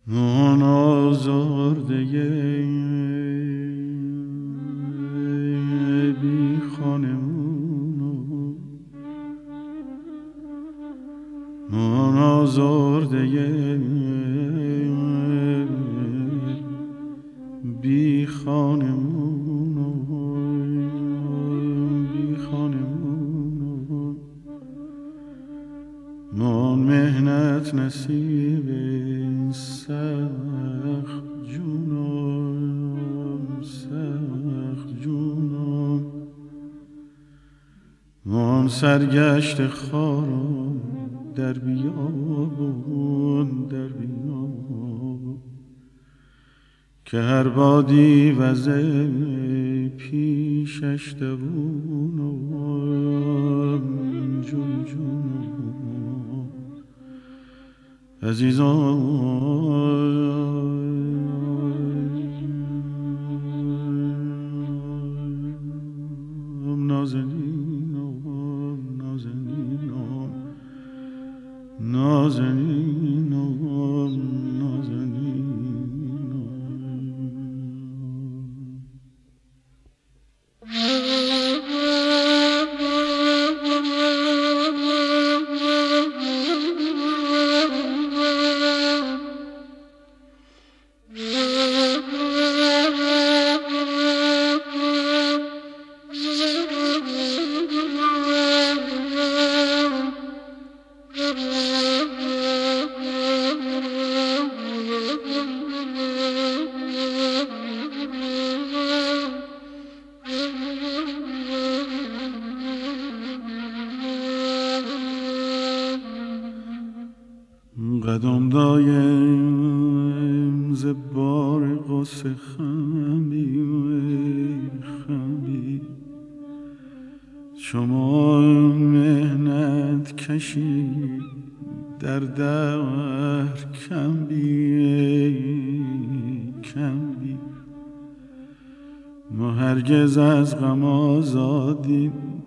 من آزرده بی خانمونو، من آزرده بی خانمونو، بی خانمونو، من مهنت نصیب سخت جونم، سخت جونم، من سرگشت خارم در بیابون، در بیابون، که هر بادی وزه پیشش دوونم، جون جونم عزیزم، نازنینم، نازنینم، نازنینم، نازنینم. قدم دایم ز بار غصه خمی خمی، شما مهنت کشی در دهر کم بی کم بی، ما هرگز از غم آزادی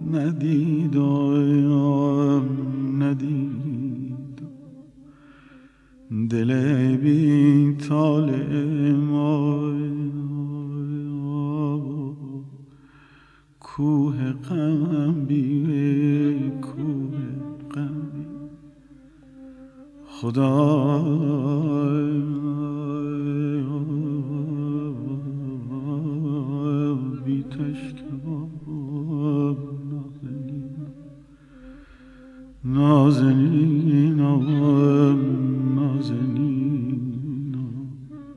ندیدم ندید، دل بی طالع ما کوه غم بی، کوه غم بی، خدا بی تشکباب نازنین، نازنینم، نازنینم.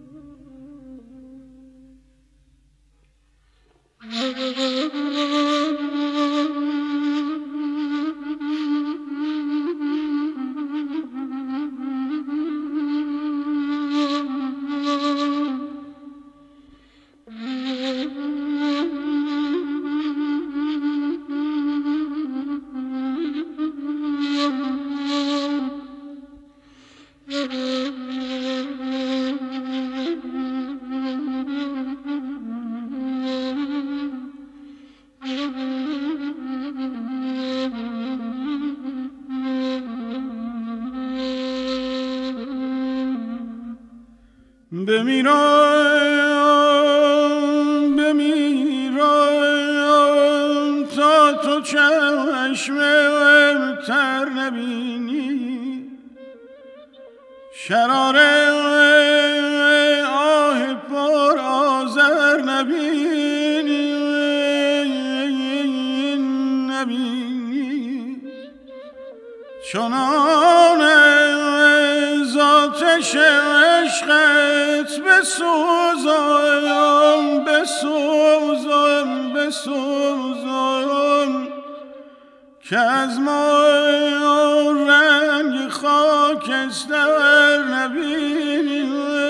بمیرم بمیرم تا تو چشم تر نبینی، شرار آه پر آذر نبینی، نبینی، چنان ذاتش عشقت بسوزم، بسوزم، بسوزم، که از ما رنگ خاکستر نبینی،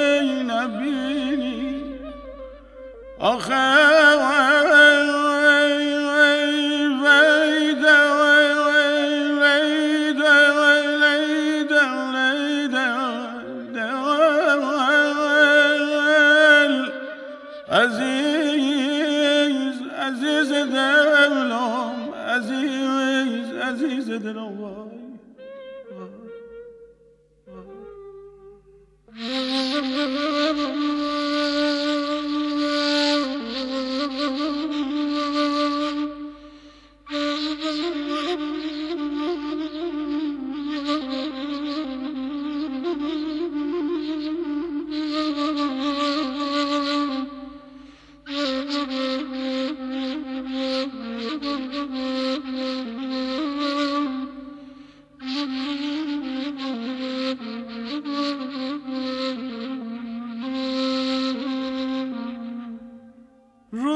نبینی، آخه عزیز، عزیز دلم، عزیز، عزیز دلم.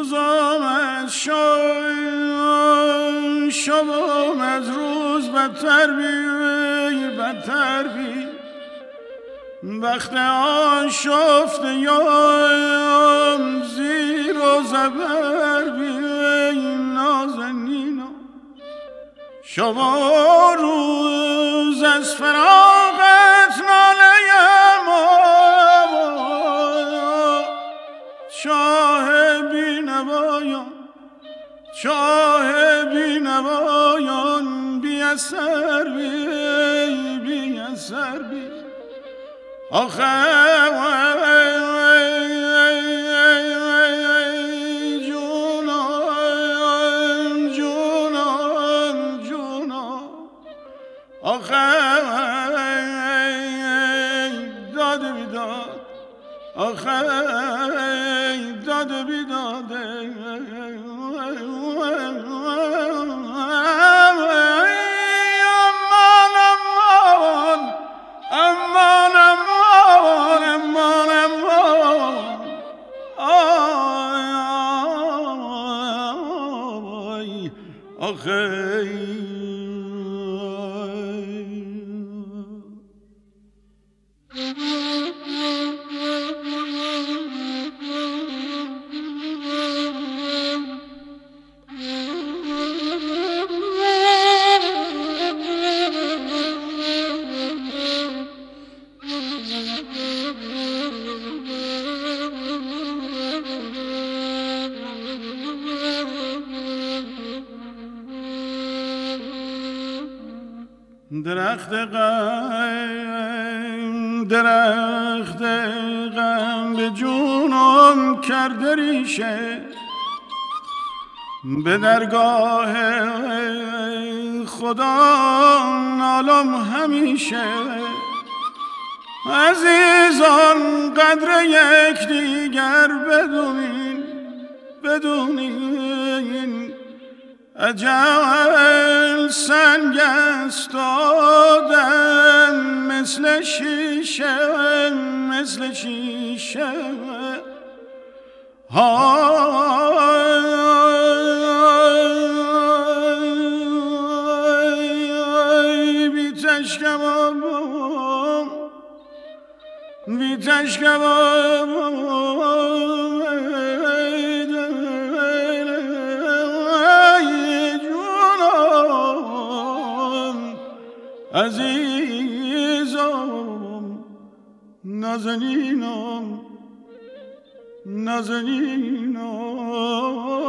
روزم از شبم از روز بدتر بی وقت آشفته یام زیر و زبر بی نازنینا شب و روز از فراغت نالیم شاه بینوایان بی اثر بی آخه جونان آخه داد بیداد آخه داد بیداد درخت غم به جونم کرده ریشه به درگاه خدا نالم همیشه عزیزان قدر یک دیگر بدونین اجل سنگ است آدم مثل شیشه بی عزیزم نازنینم